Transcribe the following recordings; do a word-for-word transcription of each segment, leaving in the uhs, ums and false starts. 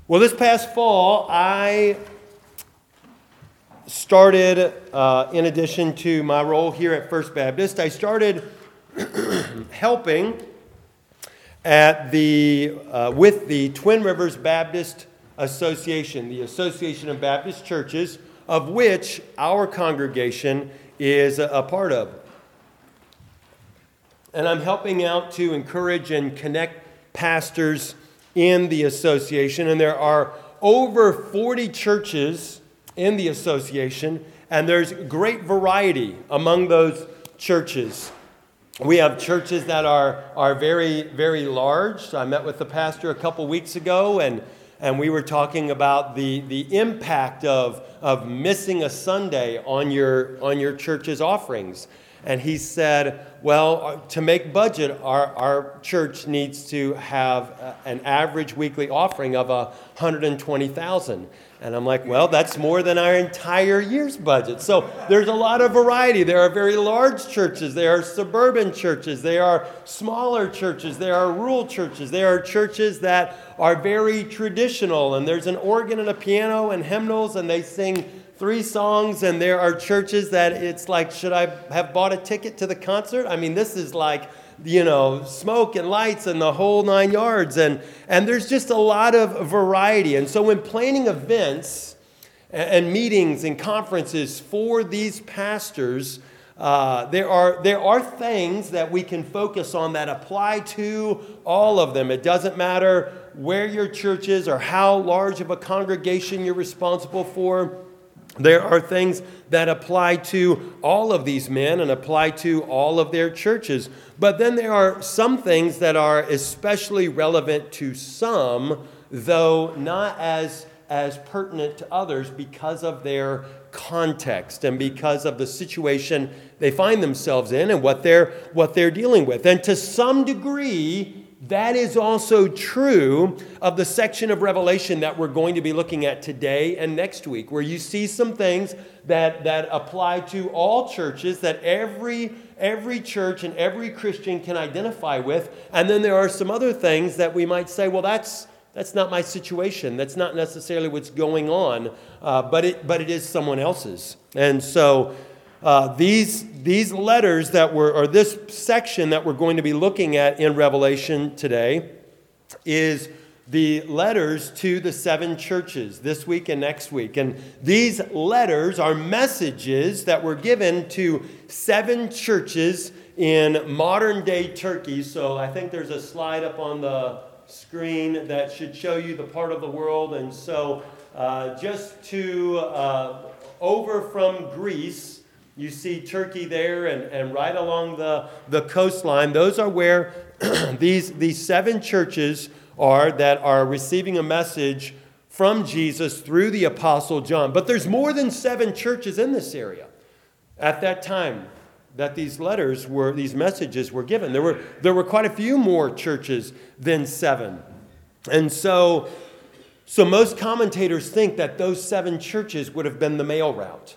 Well, this past fall, I started, uh, in addition to my role here at First Baptist, I started helping at the uh, with the Twin Rivers Baptist Association, the Association of Baptist Churches, of which our congregation is a, a part of. And I'm helping out to encourage and connect pastors in the association. And there are over forty churches in the association, and there's great variety among those churches. We have churches that are, are very, very large. So I met with the pastor a couple weeks ago, and, and we were talking about the, the impact of, of missing a Sunday on your, on your church's offerings. And he said, well, to make budget, our, our church needs to have an average weekly offering of one hundred twenty thousand dollars. And I'm like, well, that's more than our entire year's budget. So there's a lot of variety. There are very large churches. There are suburban churches. There are smaller churches. There are rural churches. There are churches that are very traditional. And there's an organ and a piano and hymnals, and they sing three songs. And there are churches that it's like, should I have bought a ticket to the concert? I mean, this is like, you know, smoke and lights and the whole nine yards. And, and there's just a lot of variety. And so when planning events and meetings and conferences for these pastors, uh, there are, there are things that we can focus on that apply to all of them. It doesn't matter where your church is or how large of a congregation you're responsible for. There are things that apply to all of these men and apply to all of their churches. But then there are some things that are especially relevant to some, though not as, as pertinent to others because of their context and because of the situation they find themselves in and what they're, what they're dealing with. And to some degree, that is also true of the section of Revelation that we're going to be looking at today and next week, where you see some things that, that apply to all churches, that every, every church and every Christian can identify with. And then there are some other things that we might say, well, that's, that's not my situation. That's not necessarily what's going on, uh, but, it, but it is someone else's. And so Uh, these, these letters that were, or this section that we're going to be looking at in Revelation today is the letters to the seven churches this week and next week. And these letters are messages that were given to seven churches in modern day Turkey. So I think there's a slide up on the screen that should show you the part of the world. And so uh, just to uh, over from Greece, you see Turkey there, and, and right along the, the coastline. Those are where these, these seven churches are that are receiving a message from Jesus through the Apostle John. But there's more than seven churches in this area at that time that these letters were, these messages were given. There were, there were quite a few more churches than seven. And so, so most commentators think that those seven churches would have been the mail route.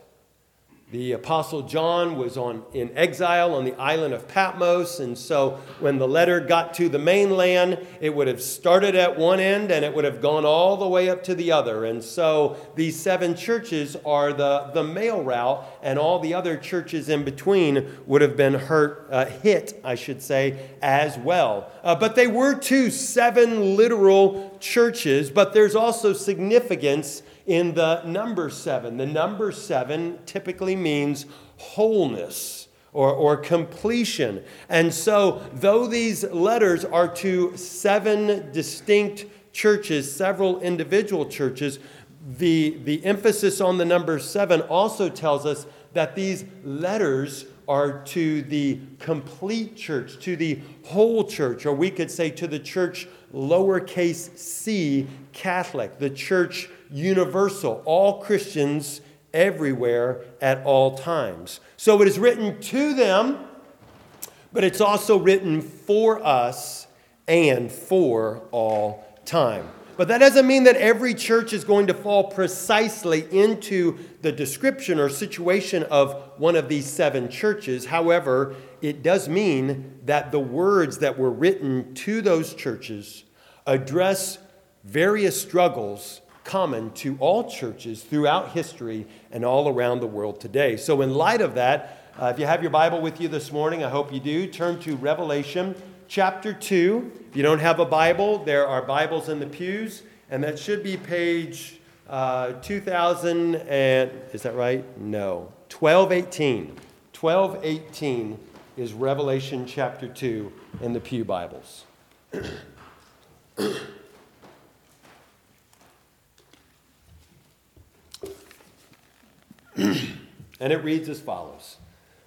The Apostle John was on in exile on the island of Patmos, and so when the letter got to the mainland, it would have started at one end and it would have gone all the way up to the other. And so these seven churches are the, the mail route, and all the other churches in between would have been hurt, uh, hit, I should say, as well. Uh, but they were two seven literal churches, but there's also significance in the number seven. The number seven typically means wholeness or, or completion. And so, though these letters are to seven distinct churches, several individual churches, the, the emphasis on the number seven also tells us that these letters are to the complete church, to the whole church, or we could say to the church lowercase c, Catholic, the church universal, all Christians everywhere at all times. So it is written to them, but it's also written for us and for all time. But that doesn't mean that every church is going to fall precisely into the description or situation of one of these seven churches. However, it does mean that the words that were written to those churches address various struggles common to all churches throughout history and all around the world today. So in light of that, uh, if you have your Bible with you this morning, I hope you do, turn to Revelation chapter two. If you don't have a Bible, there are Bibles in the pews, and that should be page uh, two thousand and, is that right? No, twelve eighteen. twelve eighteen is Revelation chapter two in the pew Bibles. And it reads as follows.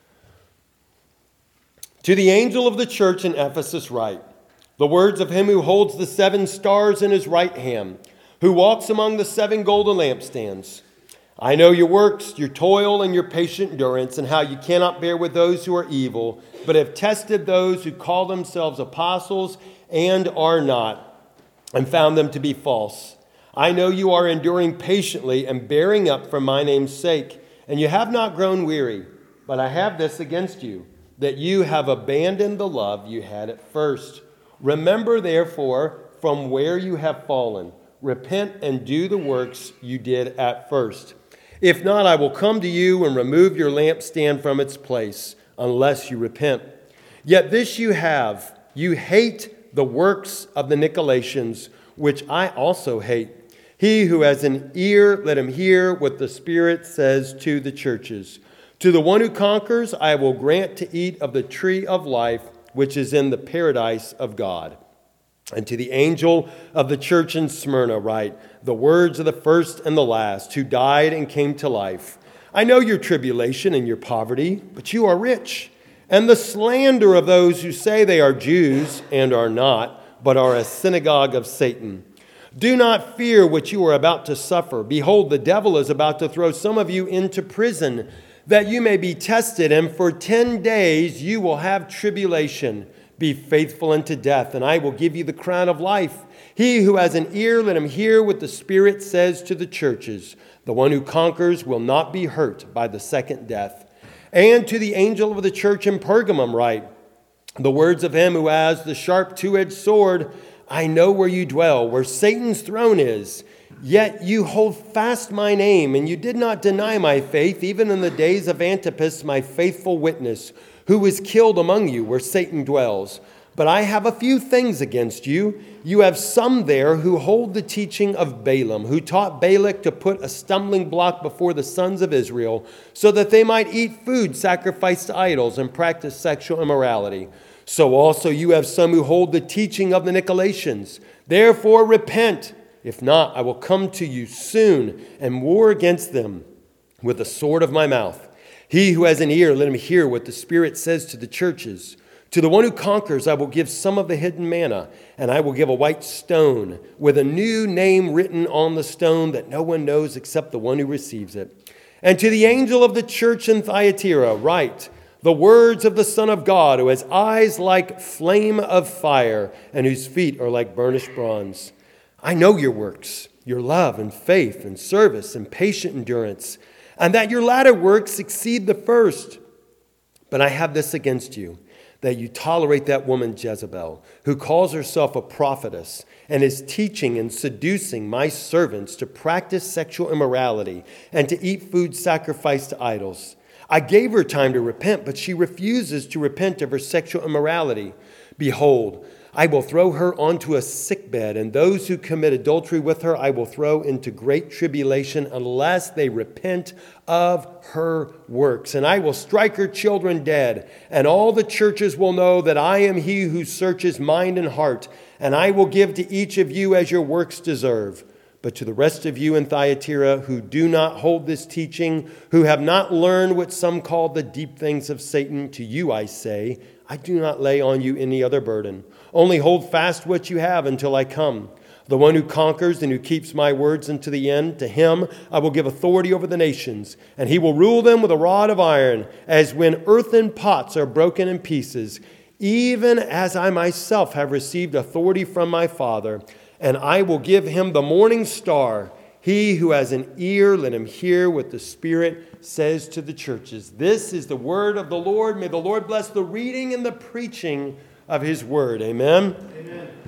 To the angel of the church in Ephesus write, the words of him who holds the seven stars in his right hand, who walks among the seven golden lampstands. I know your works, your toil, and your patient endurance, and how you cannot bear with those who are evil, but have tested those who call themselves apostles and are not, and found them to be false. I know you are enduring patiently and bearing up for my name's sake, and you have not grown weary. But I have this against you, that you have abandoned the love you had at first. Remember, therefore, from where you have fallen. Repent and do the works you did at first. If not, I will come to you and remove your lampstand from its place, unless you repent. Yet this you have, you hate the works of the Nicolaitans, which I also hate. He who has an ear, let him hear what the Spirit says to the churches. To the one who conquers, I will grant to eat of the tree of life, which is in the paradise of God. And to the angel of the church in Smyrna write, the words of the first and the last, who died and came to life. I know your tribulation and your poverty, but you are rich. And the slander of those who say they are Jews and are not, but are a synagogue of Satan. Do not fear what you are about to suffer. Behold, the devil is about to throw some of you into prison, that you may be tested, and for ten days you will have tribulation. Be faithful unto death, and I will give you the crown of life. He who has an ear, let him hear what the Spirit says to the churches. The one who conquers will not be hurt by the second death. And to the angel of the church in Pergamum write, the words of him who has the sharp two-edged sword, I know where you dwell, where Satan's throne is. Yet you hold fast my name, and you did not deny my faith, even in the days of Antipas, my faithful witness, who was killed among you, where Satan dwells. But I have a few things against you. You have some there who hold the teaching of Balaam, who taught Balak to put a stumbling block before the sons of Israel, so that they might eat food sacrificed to idols and practice sexual immorality. So also you have some who hold the teaching of the Nicolaitans. Therefore repent. If not, I will come to you soon and war against them with the sword of my mouth. He who has an ear, let him hear what the Spirit says to the churches. To the one who conquers, I will give some of the hidden manna, and I will give a white stone with a new name written on the stone that no one knows except the one who receives it. And to the angel of the church in Thyatira, write the words of the Son of God, who has eyes like flame of fire and whose feet are like burnished bronze. I know your works, your love and faith and service and patient endurance, and that your latter works exceed the first. But I have this against you, that you tolerate that woman Jezebel, who calls herself a prophetess and is teaching and seducing my servants to practice sexual immorality and to eat food sacrificed to idols. I gave her time to repent, but she refuses to repent of her sexual immorality. Behold, I will throw her onto a sickbed, and those who commit adultery with her I will throw into great tribulation unless they repent of her works. And I will strike her children dead, and all the churches will know that I am he who searches mind and heart, and I will give to each of you as your works deserve. But to the rest of you in Thyatira who do not hold this teaching, who have not learned what some call the deep things of Satan, to you I say, I do not lay on you any other burden. Only hold fast what you have until I come. The one who conquers and who keeps my words unto the end, to him I will give authority over the nations, and he will rule them with a rod of iron, as when earthen pots are broken in pieces, even as I myself have received authority from my Father. And I will give him the morning star. He who has an ear, let him hear what the Spirit says to the churches. This is the word of the Lord. May the Lord bless the reading and the preaching of his word. Amen? Amen.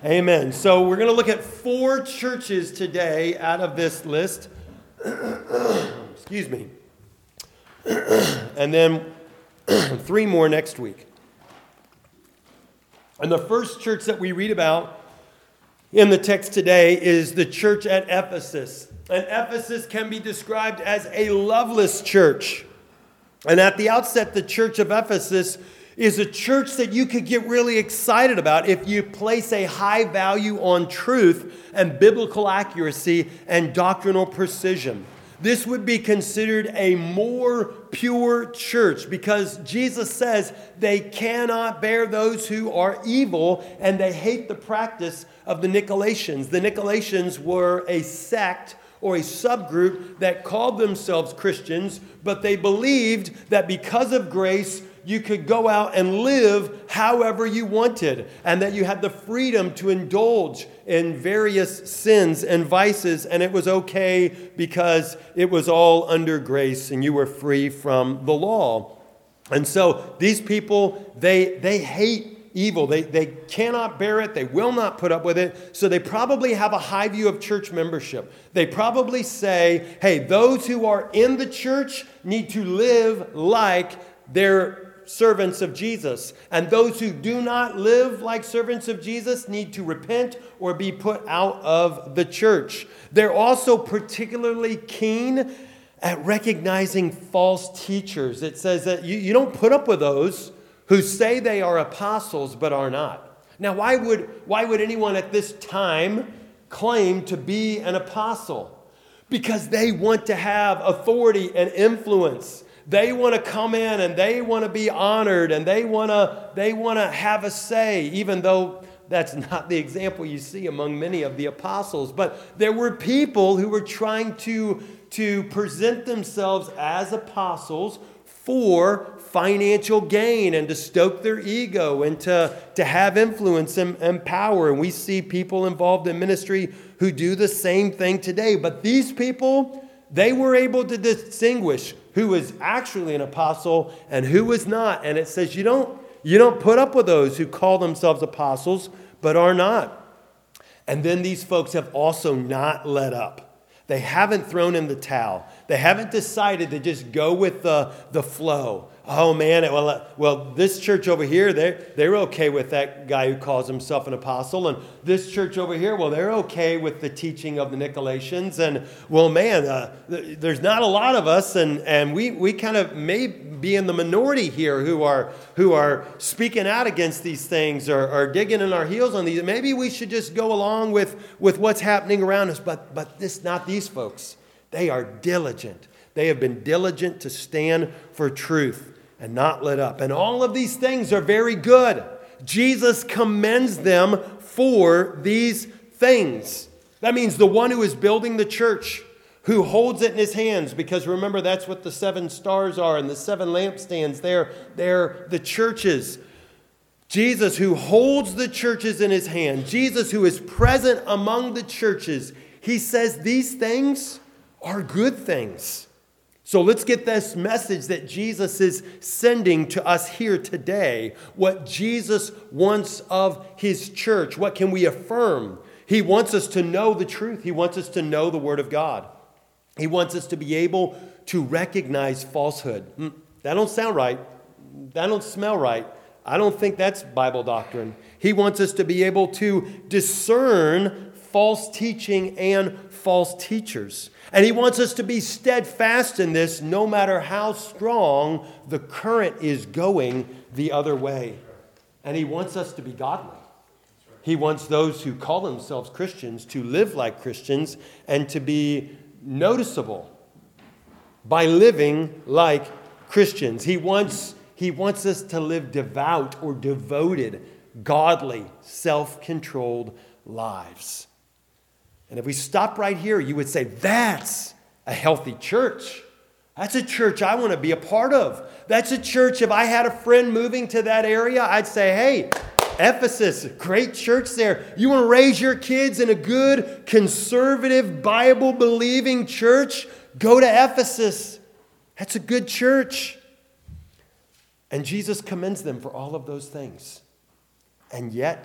Amen. So we're going to look at four churches today out of this list. Excuse me. And then three more next week. And the first church that we read about in the text today is the church at Ephesus. And Ephesus can be described as a loveless church. And at the outset, the church of Ephesus is a church that you could get really excited about if you place a high value on truth and biblical accuracy and doctrinal precision. This would be considered a more pure church because Jesus says they cannot bear those who are evil and they hate the practice of the Nicolaitans. The Nicolaitans were a sect or a subgroup that called themselves Christians, but they believed that because of grace, you could go out and live however you wanted, and that you had the freedom to indulge in various sins and vices, and it was okay because it was all under grace and you were free from the law. And so these people, they, they hate evil. They, they cannot bear it. They will not put up with it. So they probably have a high view of church membership. They probably say, hey, those who are in the church need to live like they're servants of Jesus. And those who do not live like servants of Jesus need to repent or be put out of the church. They're also particularly keen at recognizing false teachers. It says that you, you don't put up with those who say they are apostles but are not. Now, why would, why would anyone at this time claim to be an apostle? Because they want to have authority and influence. They want to come in and they want to be honored and they want to they want to have a say, even though that's not the example you see among many of the apostles. But there were people who were trying to, to present themselves as apostles for financial gain and to stoke their ego and to, to have influence and, and power. And we see people involved in ministry who do the same thing today. But these people, they were able to distinguish who was actually an apostle and who was not. And it says you don't, you don't put up with those who call themselves apostles but are not. And then these folks have also not let up. They haven't thrown in the towel. They haven't decided to just go with the, the flow. Oh, man, well, uh, well, this church over here, they're, they're okay with that guy who calls himself an apostle. And this church over here, well, they're okay with the teaching of the Nicolaitans. And, well, man, uh, th- there's not a lot of us. And, and we, we kind of may be in the minority here who are who are speaking out against these things or, or digging in our heels on these. Maybe we should just go along with, with what's happening around us. But, but this, not these folks. They are diligent. They have been diligent to stand for truth and not let up. And all of these things are very good. Jesus commends them for these things. That means the one who is building the church, who holds it in his hands, because remember, that's what the seven stars are and the seven lampstands. They're, they're the churches. Jesus, who holds the churches in his hand. Jesus, who is present among the churches. He says these things are good things. So let's get this message that Jesus is sending to us here today. What Jesus wants of his church. What can we affirm? He wants us to know the truth. He wants us to know the Word of God. He wants us to be able to recognize falsehood. That don't sound right. That don't smell right. I don't think that's Bible doctrine. He wants us to be able to discern false teaching and false teachers. And he wants us to be steadfast in this no matter how strong the current is going the other way. And he wants us to be godly. He wants those who call themselves Christians to live like Christians and to be noticeable by living like Christians. He wants, he wants us to live devout or devoted, godly, self-controlled lives. And if we stop right here, you would say, that's a healthy church. That's a church I want to be a part of. That's a church, if I had a friend moving to that area, I'd say, hey, Ephesus, great church there. You want to raise your kids in a good, conservative, Bible-believing church? Go to Ephesus. That's a good church. And Jesus commends them for all of those things. And yet,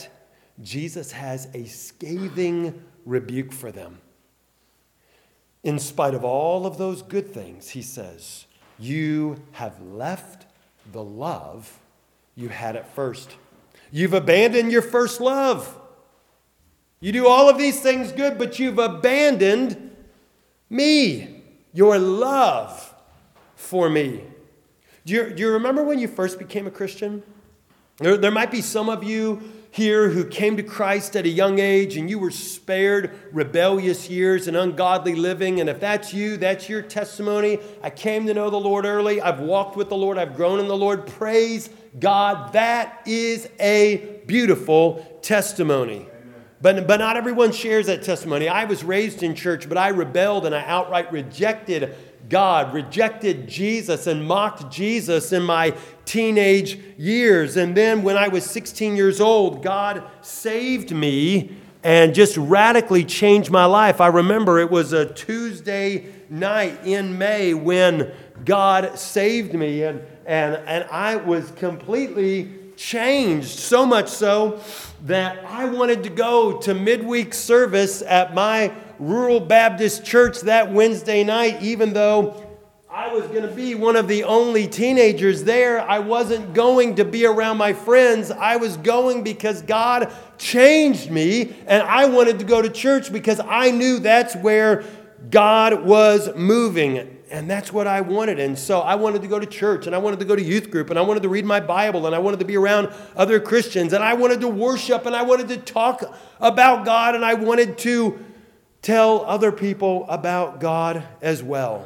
Jesus has a scathing rebuke for them. In spite of all of those good things, he says, you have left the love you had at first. You've abandoned your first love. You do all of these things good, but you've abandoned me, your love for me. Do you, do you remember when you first became a Christian? There, there might be some of you here who came to Christ at a young age and you were spared rebellious years and ungodly living. And if that's you, that's your testimony. I came to know the Lord early. I've walked with the Lord. I've grown in the Lord. Praise God. That is a beautiful testimony. But, but not everyone shares that testimony. I was raised in church, but I rebelled and I outright rejected God, rejected Jesus and mocked Jesus in my teenage years. And then when I was sixteen years old, God saved me and just radically changed my life. I remember it was a Tuesday night in May when God saved me, and, and, and I was completely changed, so much so that I wanted to go to midweek service at my rural Baptist church that Wednesday night, even though I was going to be one of the only teenagers there. I wasn't going to be around my friends. I was going because God changed me, and I wanted to go to church because I knew that's where God was moving. And that's what I wanted. And so I wanted to go to church, and I wanted to go to youth group, and I wanted to read my Bible, and I wanted to be around other Christians, and I wanted to worship, and I wanted to talk about God, and I wanted to tell other people about God as well.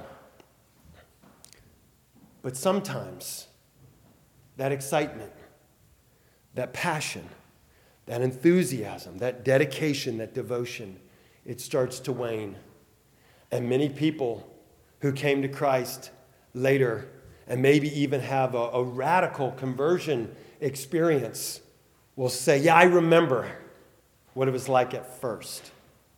But sometimes that excitement, that passion, that enthusiasm, that dedication, that devotion, it starts to wane. And many people who came to Christ later and maybe even have a, a radical conversion experience will say, yeah, I remember what it was like at first.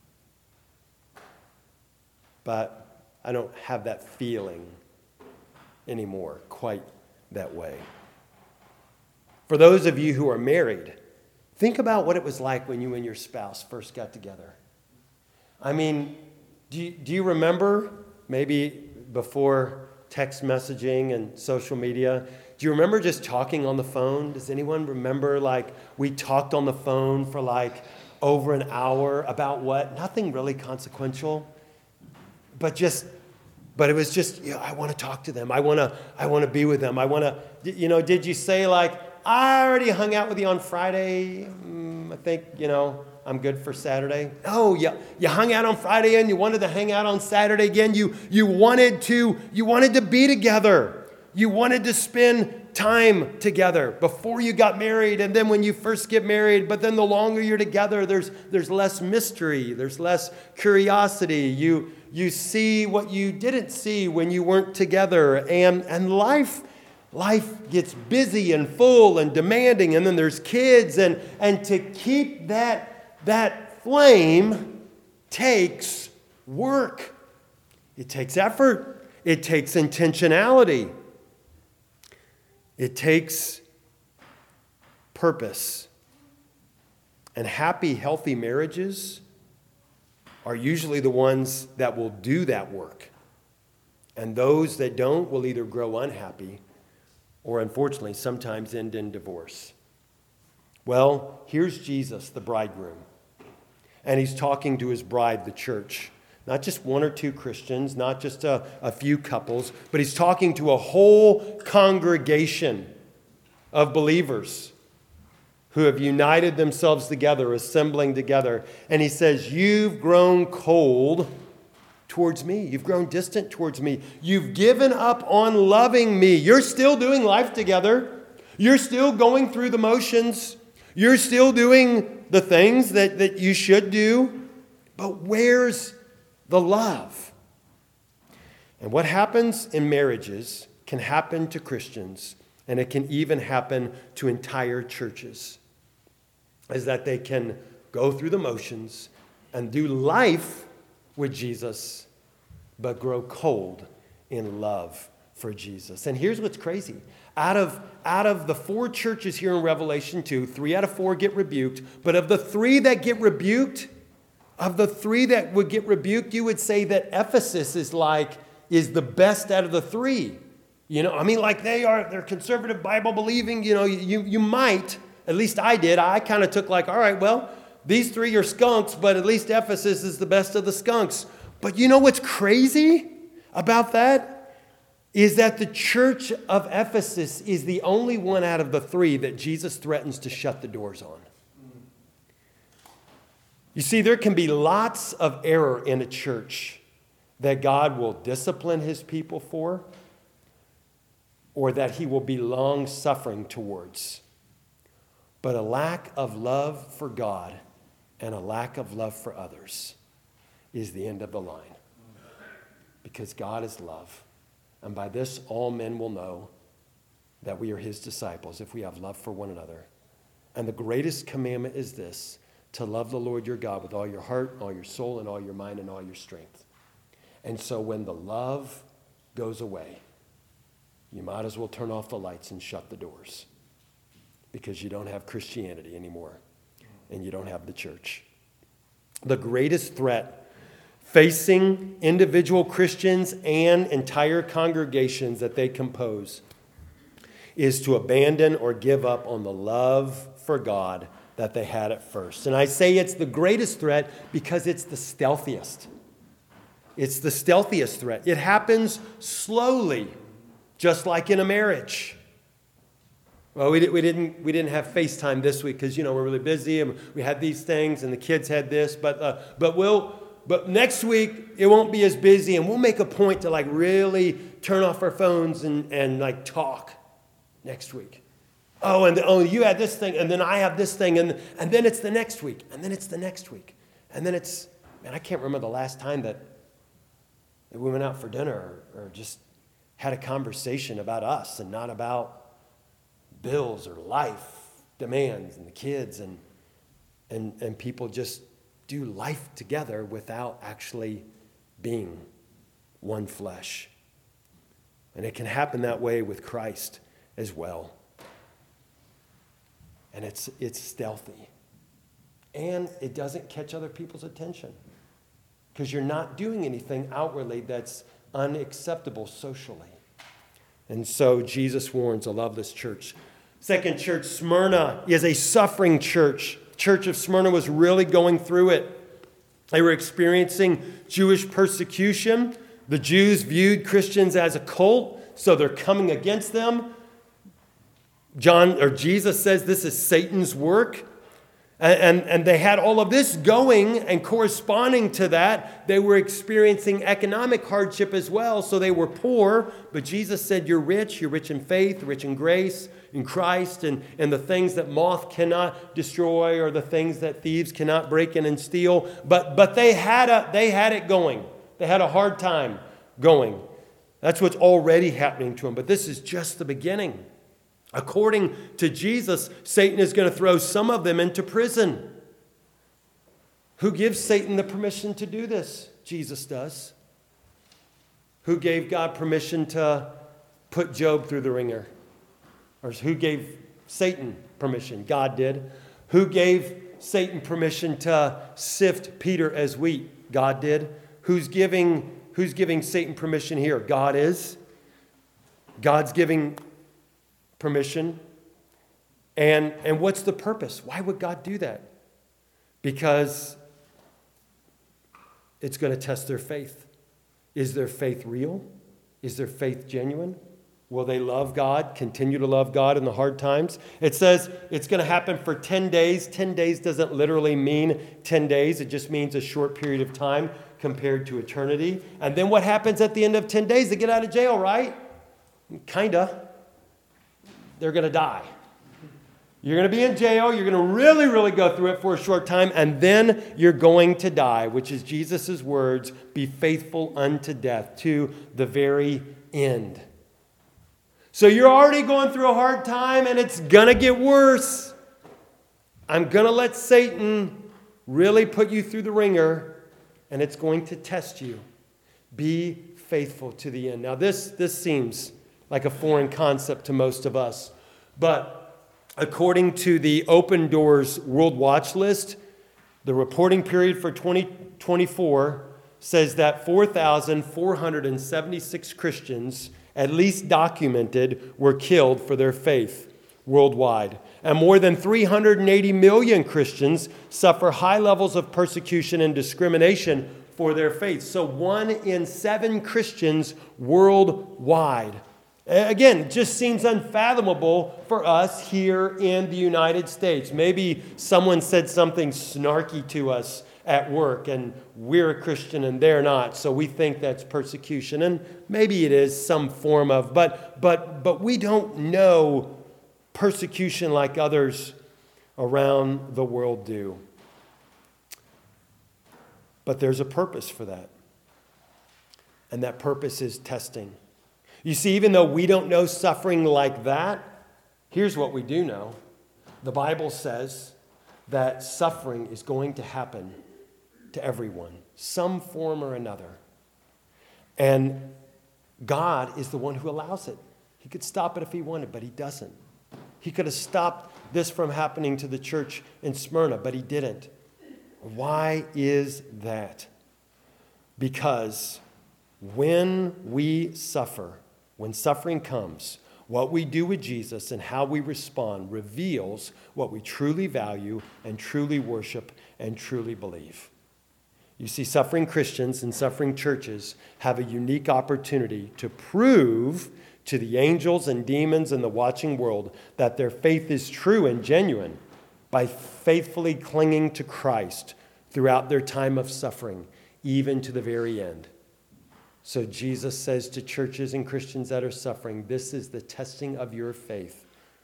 But I don't have that feeling anymore quite that way. For those of you who are married, think about what it was like when you and your spouse first got together. I mean, do you, do you remember, maybe before text messaging and social media, do you remember just talking on the phone? Does anyone remember, like, we talked on the phone for like over an hour about what? Nothing really consequential, but just, but it was just, you know, I want to talk to them. I want to, I want to be with them. I want to, you know, did you say like, I already hung out with you on Friday. Mm, I think, you know, I'm good for Saturday. No, you, you hung out on Friday and you wanted to hang out on Saturday again. You, you wanted to, you wanted to be together. You wanted to spend time together before you got married, and then when you first get married. But then the longer you're together, there's, there's less mystery. There's less curiosity. You, you see what you didn't see when you weren't together. And, and life Life gets busy and full and demanding, and then there's kids, and, and to keep that, that flame takes work. It takes effort. It takes intentionality. It takes purpose. And happy, healthy marriages are usually the ones that will do that work. And those that don't will either grow unhappy or unfortunately sometimes end in divorce. Well, here's Jesus, the bridegroom, and he's talking to his bride, the church. Not just one or two Christians, not just a, a few couples, but he's talking to a whole congregation of believers who have united themselves together, assembling together. And he says, you've grown cold towards me. You've grown distant towards me. You've given up on loving me. You're still doing life together. You're still going through the motions. You're still doing the things that, that you should do. But where's the love? And what happens in marriages can happen to Christians, and it can even happen to entire churches, is that they can go through the motions and do life with Jesus, but grow cold in love for Jesus. And here's what's crazy. Out of, out of the four churches here in Revelation two, three out of four get rebuked. But of the three that get rebuked, of the three that would get rebuked, you would say that Ephesus is like, is the best out of the three. You know, I mean, like they are, they're conservative, Bible believing, you know, you, you might, at least I did. I kind of took like, all right, well, these three are skunks, but at least Ephesus is the best of the skunks. But you know what's crazy about that? Is that the church of Ephesus is the only one out of the three that Jesus threatens to shut the doors on. You see, there can be lots of error in a church that God will discipline his people for, or that he will be long-suffering towards. But a lack of love for God and a lack of love for others is the end of the line. Because God is love. And by this, all men will know that we are his disciples if we have love for one another. And the greatest commandment is this, to love the Lord your God with all your heart, all your soul, and all your mind, and all your strength. And so when the love goes away, you might as well turn off the lights and shut the doors. Because you don't have Christianity anymore. And you don't have the church. The greatest threat facing individual Christians and entire congregations that they compose is to abandon or give up on the love for God that they had at first. And I say it's the greatest threat because it's the stealthiest. It's the stealthiest threat. It happens slowly, just like in a marriage. Well, we, we, didn't, we didn't have FaceTime this week because, you know, we're really busy and we had these things and the kids had this. But, uh, but we'll... But next week, it won't be as busy, and we'll make a point to like really turn off our phones and, and like talk next week. Oh, and the, oh, you had this thing, and then I have this thing, and, and then it's the next week, and then it's the next week. And then it's, man, I can't remember the last time that, that we went out for dinner or, or just had a conversation about us and not about bills or life demands and the kids and and and people just do life together without actually being one flesh. And it can happen that way with Christ as well. And it's it's stealthy. And it doesn't catch other people's attention. Because you're not doing anything outwardly that's unacceptable socially. And so Jesus warns a loveless church. Second church, Smyrna, is a suffering church. Church of Smyrna was really going through it. They were experiencing Jewish persecution. The Jews viewed Christians as a cult, so they're coming against them. John or Jesus says this is Satan's work. And, and, and they had all of this going, and corresponding to that, they were experiencing economic hardship as well. So they were poor, but Jesus said, you're rich, you're rich in faith, rich in grace, in Christ, and, and the things that moth cannot destroy or the things that thieves cannot break in and steal. But, but they, had a, they had it going. They had a hard time going. That's what's already happening to them. But this is just the beginning. According to Jesus, Satan is going to throw some of them into prison. Who gives Satan the permission to do this? Jesus does. Who gave God permission to put Job through the ringer? Or who gave Satan permission? God did. Who gave Satan permission to sift Peter as wheat? God did. Who's giving, who's giving Satan permission here? God is. God's giving permission. And, and what's the purpose? Why would God do that? Because it's going to test their faith. Is their faith real? Is their faith genuine? Will they love God, continue to love God in the hard times? It says it's going to happen for ten days. ten days doesn't literally mean ten days. It just means a short period of time compared to eternity. And then what happens at the end of ten days? They get out of jail, right? Kinda. They're going to die. You're going to be in jail. You're going to really, really go through it for a short time. And then you're going to die, which is Jesus' words, be faithful unto death, to the very end. So you're already going through a hard time and it's going to get worse. I'm going to let Satan really put you through the ringer and it's going to test you. Be faithful to the end. Now, this, this seems like a foreign concept to most of us, but according to the Open Doors World Watch List, the reporting period for twenty twenty-four says that four thousand four hundred seventy-six Christians, at least documented, were killed for their faith worldwide. And more than three hundred eighty million Christians suffer high levels of persecution and discrimination for their faith. So one in seven Christians worldwide. Again, just seems unfathomable for us here in the United States. Maybe someone said something snarky to us at work and we're a Christian and they're not, so we think that's persecution. And maybe it is some form of, but but but we don't know persecution like others around the world do. But there's a purpose for that. And that purpose is testing. You see, even though we don't know suffering like that, here's what we do know. The Bible says that suffering is going to happen to everyone, some form or another. And God is the one who allows it. He could stop it if he wanted, but he doesn't. He could have stopped this from happening to the church in Smyrna, but he didn't. Why is that? Because when we suffer, when suffering comes, what we do with Jesus and how we respond reveals what we truly value and truly worship and truly believe. You see, suffering Christians and suffering churches have a unique opportunity to prove to the angels and demons and the watching world that their faith is true and genuine by faithfully clinging to Christ throughout their time of suffering, even to the very end. So Jesus says to churches and Christians that are suffering, this is the testing of your faith.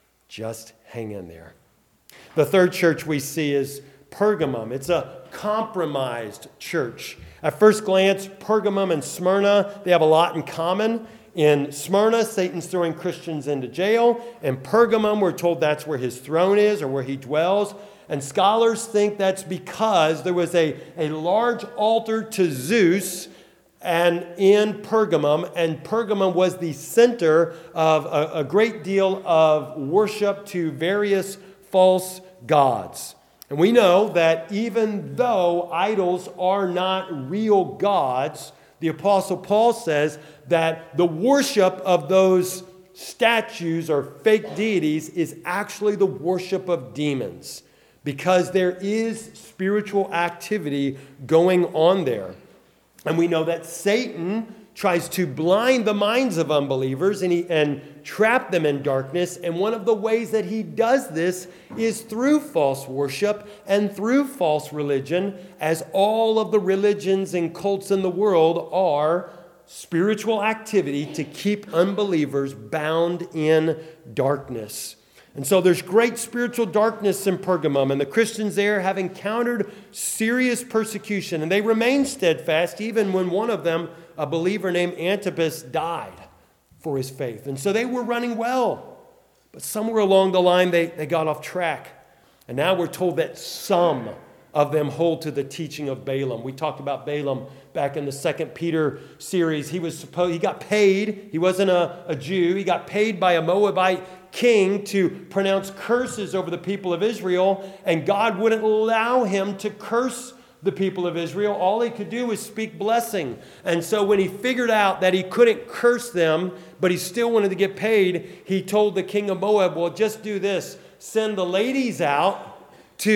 Just hang in there. The third church we see is Pergamum. It's a compromised church. At first glance, Pergamum and Smyrna, they have a lot in common. In Smyrna, Satan's throwing Christians into jail. In Pergamum, we're told that's where his throne is or where he dwells. And scholars think that's because there was a, a large altar to Zeus and in Pergamum, and Pergamum was the center of a, a great deal of worship to various false gods. And we know that even though idols are not real gods, the Apostle Paul says that the worship of those statues or fake deities is actually the worship of demons, because there is spiritual activity going on there. And we know that Satan tries to blind the minds of unbelievers and, he, and trap them in darkness. And one of the ways that he does this is through false worship and through false religion, as all of the religions and cults in the world are spiritual activity to keep unbelievers bound in darkness. And so there's great spiritual darkness in Pergamum, and the Christians there have encountered serious persecution, and they remain steadfast even when one of them, a believer named Antipas, died for his faith. And so they were running well, but somewhere along the line they, they got off track. And now we're told that some of them hold to the teaching of Balaam. We talked about Balaam back in the Second Peter series. He was supposed, he got paid. He wasn't a, a Jew. He got paid by a Moabite king to pronounce curses over the people of Israel, and God wouldn't allow him to curse the people of Israel. All he could do was speak blessing. And so when he figured out that he couldn't curse them, but he still wanted to get paid, he told the king of Moab, well, just do this. Send the ladies out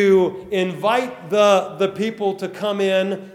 to invite the, the people to come in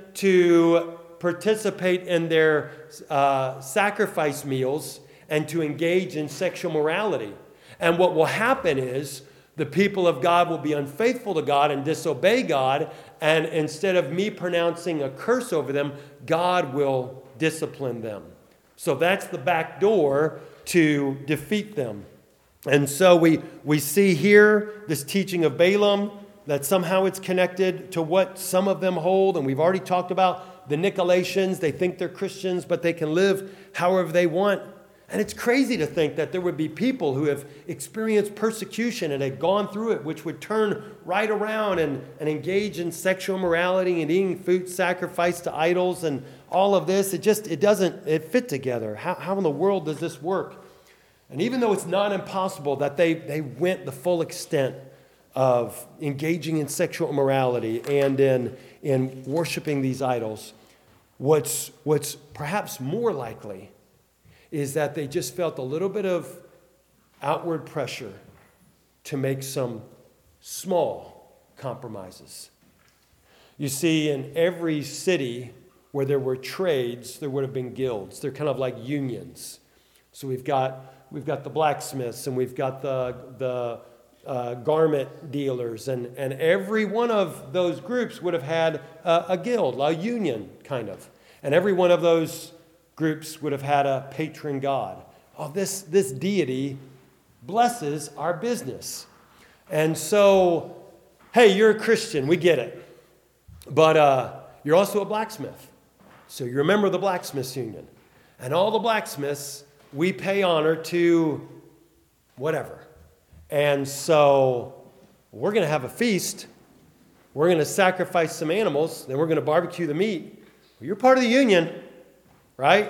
to participate in their uh, sacrifice meals and to engage in sexual morality. And what will happen is the people of God will be unfaithful to God and disobey God. And instead of me pronouncing a curse over them, God will discipline them. So that's the back door to defeat them. And so we, we see here this teaching of Balaam, that somehow it's connected to what some of them hold. And we've already talked about the Nicolaitans. They think they're Christians, but they can live however they want. And it's crazy to think that there would be people who have experienced persecution and had gone through it, which would turn right around and, and engage in sexual morality and eating food sacrificed to idols and all of this, it just, it doesn't it fit together. How, how in the world does this work? And even though it's not impossible that they, they went the full extent of engaging in sexual immorality and in, in worshiping these idols, what's, what's perhaps more likely is that they just felt a little bit of outward pressure to make some small compromises. You see, in every city where there were trades, there would have been guilds. They're kind of like unions. So we've got we've got the blacksmiths, and we've got the the uh, garment dealers, and and every one of those groups would have had a, a guild, a union, kind of, and every one of those groups would have had a patron god. Oh, this this deity blesses our business, and so, hey, you're a Christian, we get it, but uh, you're also a blacksmith. So you remember the blacksmiths union. And all the blacksmiths, we pay honor to whatever. And so we're going to have a feast. We're going to sacrifice some animals. Then we're going to barbecue the meat. Well, you're part of the union, right?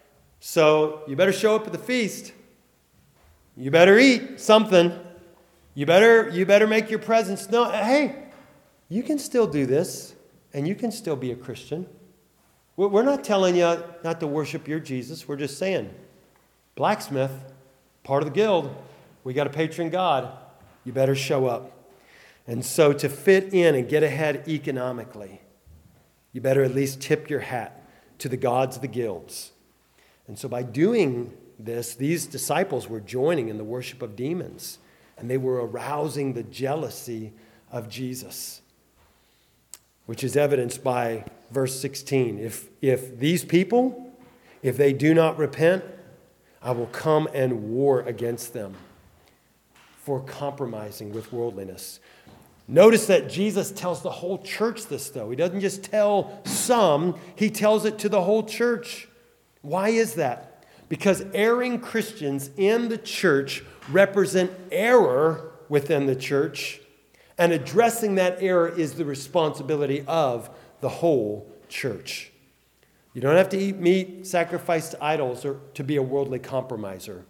So you better show up at the feast. You better eat something. You better, you better make your presence known. Hey, you can still do this, and you can still be a Christian. We're not telling you not to worship your Jesus. We're just saying, blacksmith, part of the guild, we got a patron god. You better show up. And so to fit in and get ahead economically, you better at least tip your hat to the gods of the guilds. And so by doing this, these disciples were joining in the worship of demons, and they were arousing the jealousy of Jesus, which is evidenced by verse sixteen. If, if these people, if they do not repent, I will come and war against them for compromising with worldliness. Notice that Jesus tells the whole church this, though. He doesn't just tell some, he tells it to the whole church. Why is that? Because erring Christians in the church represent error within the church, and addressing that error is the responsibility of the whole church. You don't have to eat meat sacrificed to idols or to be a worldly compromiser,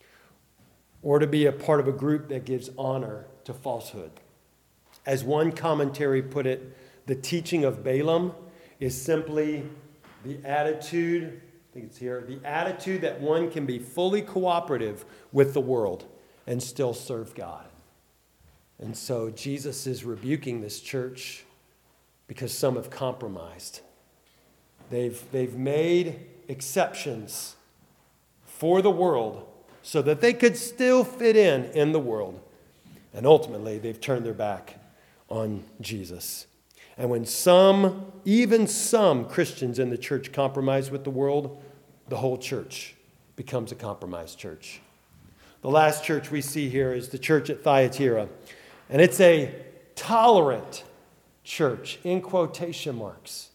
or to be a part of a group that gives honor to falsehood. As one commentary put it, the teaching of Balaam is simply the attitude, I think it's here, the attitude that one can be fully cooperative with the world and still serve God. And so Jesus is rebuking this church because some have compromised. They've, they've made exceptions for the world so that they could still fit in in the world. And ultimately, they've turned their back on Jesus. And when some, even some Christians in the church compromise with the world, the whole church becomes a compromised church. The last church we see here is the church at Thyatira. And it's a tolerant church, in quotation marks,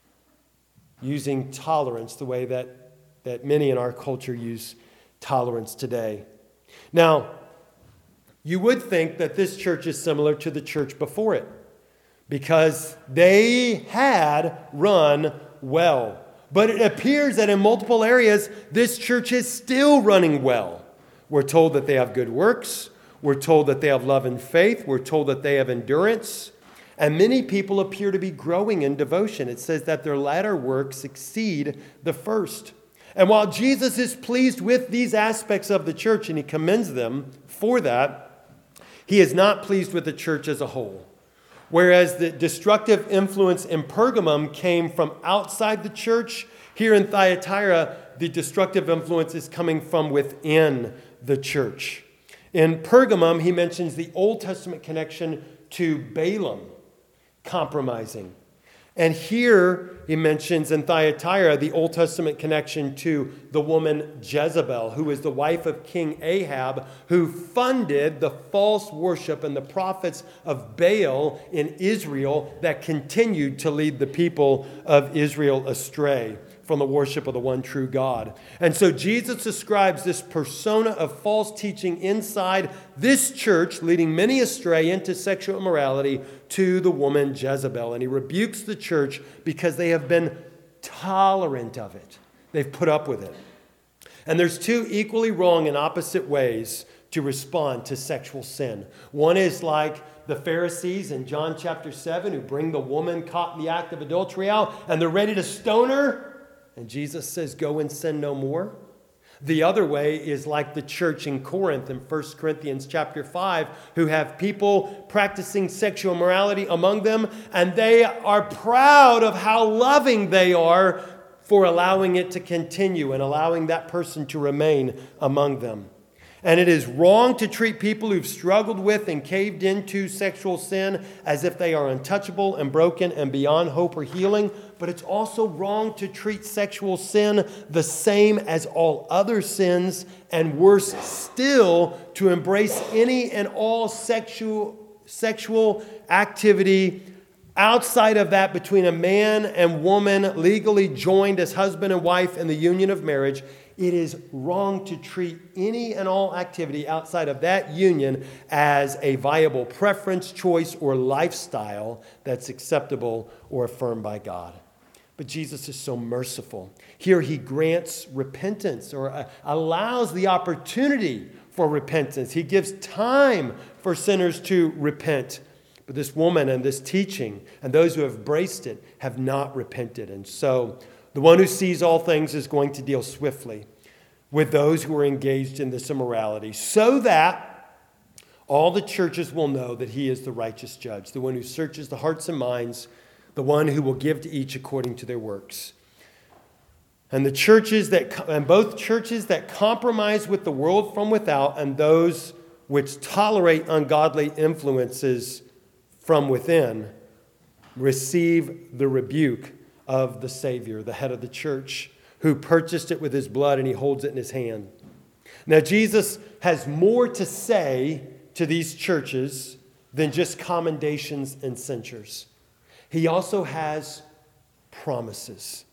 using tolerance the way that, that many in our culture use tolerance today. Now, you would think that this church is similar to the church before it, because they had run well. But it appears that in multiple areas, this church is still running well. We're told that they have good works. We're told that they have love and faith. We're told that they have endurance. And many people appear to be growing in devotion. It says that their latter works exceed the first. And while Jesus is pleased with these aspects of the church, and he commends them for that, he is not pleased with the church as a whole. Whereas the destructive influence in Pergamum came from outside the church, here in Thyatira, the destructive influence is coming from within the church. In Pergamum, he mentions the Old Testament connection to Balaam compromising. And here he mentions in Thyatira the Old Testament connection to the woman Jezebel, who is the wife of King Ahab, who funded the false worship and the prophets of Baal in Israel that continued to lead the people of Israel astray from the worship of the one true God. And so Jesus describes this persona of false teaching inside this church, leading many astray into sexual immorality, to the woman Jezebel. And he rebukes the church because they have been tolerant of it. They've put up with it. And there's two equally wrong and opposite ways to respond to sexual sin. One is like the Pharisees in John chapter seven, who bring the woman caught in the act of adultery out, and they're ready to stone her. And Jesus says, go and sin no more. The other way is like the church in Corinth in First Corinthians chapter five, who have people practicing sexual immorality among them, and they are proud of how loving they are for allowing it to continue and allowing that person to remain among them. And it is wrong to treat people who've struggled with and caved into sexual sin as if they are untouchable and broken and beyond hope or healing. But it's also wrong to treat sexual sin the same as all other sins, and worse still, to embrace any and all sexual, sexual activity outside of that between a man and woman legally joined as husband and wife in the union of marriage. It is wrong to treat any and all activity outside of that union as a viable preference, choice, or lifestyle that's acceptable or affirmed by God. But Jesus is so merciful. Here he grants repentance, or uh, allows the opportunity for repentance. He gives time for sinners to repent. But this woman and this teaching and those who have embraced it have not repented. And so the one who sees all things is going to deal swiftly with those who are engaged in this immorality, so that all the churches will know that he is the righteous judge, the one who searches the hearts and minds, the one who will give to each according to their works. And the churches that, and both churches that compromise with the world from without and those which tolerate ungodly influences from within receive the rebuke of the Savior, the head of the church, who purchased it with his blood, and he holds it in his hand. Now, Jesus has more to say to these churches than just commendations and censures. He also has promises.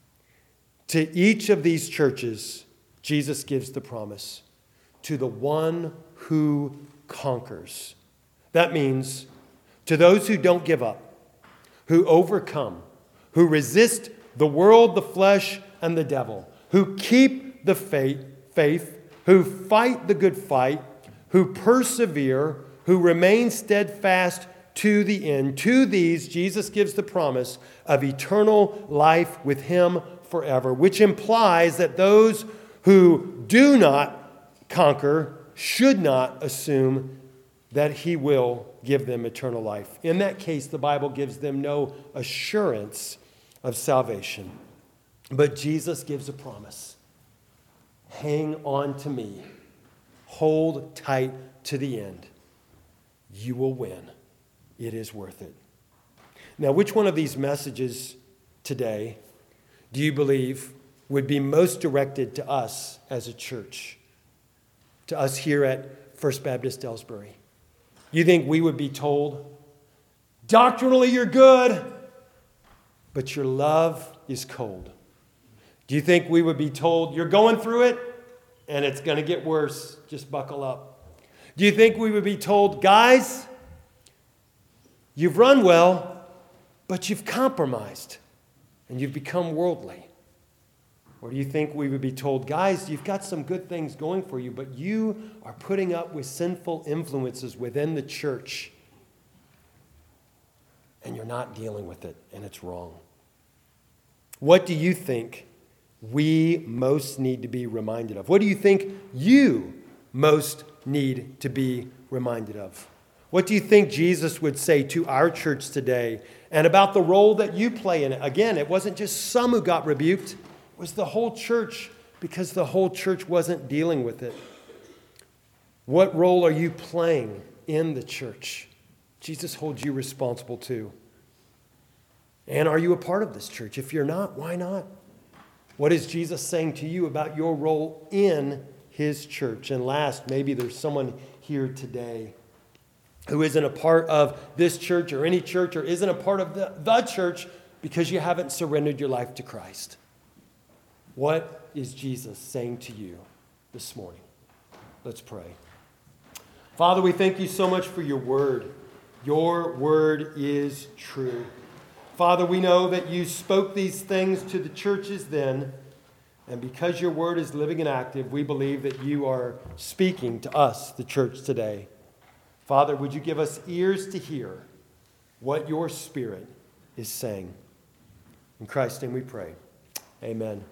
To each of these churches, Jesus gives the promise to the one who conquers. That means to those who don't give up, who overcome, who resist the world, the flesh, and the devil, who keep the faith, faith, who fight the good fight, who persevere, who remain steadfast to the end. To these, Jesus gives the promise of eternal life with him forever, which implies that those who do not conquer should not assume that he will give them eternal life. In that case, the Bible gives them no assurance of salvation. But Jesus gives a promise. Hang on to me. Hold tight to the end. You will win. It is worth it. Now, which one of these messages today do you believe would be most directed to us as a church? To us here at First Baptist Ellsbury? You think we would be told, doctrinally you're good, but your love is cold? Do you think we would be told, you're going through it, and it's going to get worse, just buckle up? Do you think we would be told, guys, you've run well, but you've compromised, and you've become worldly? Or do you think we would be told, guys, you've got some good things going for you, but you are putting up with sinful influences within the church, and you're not dealing with it, and it's wrong? What do you think we most need to be reminded of? What do you think you most need to be reminded of? What do you think Jesus would say to our church today and about the role that you play in it? Again, it wasn't just some who got rebuked. It was the whole church, because the whole church wasn't dealing with it. What role are you playing in the church? Jesus holds you responsible too. And are you a part of this church? If you're not, why not? What is Jesus saying to you about your role in his church? And last, maybe there's someone here today who isn't a part of this church or any church, or isn't a part of the, the church because you haven't surrendered your life to Christ. What is Jesus saying to you this morning? Let's pray. Father, we thank you so much for your word. Your word is true. Father, we know that you spoke these things to the churches then, and because your word is living and active, we believe that you are speaking to us, the church, today. Father, would you give us ears to hear what your Spirit is saying? In Christ's name we pray. Amen.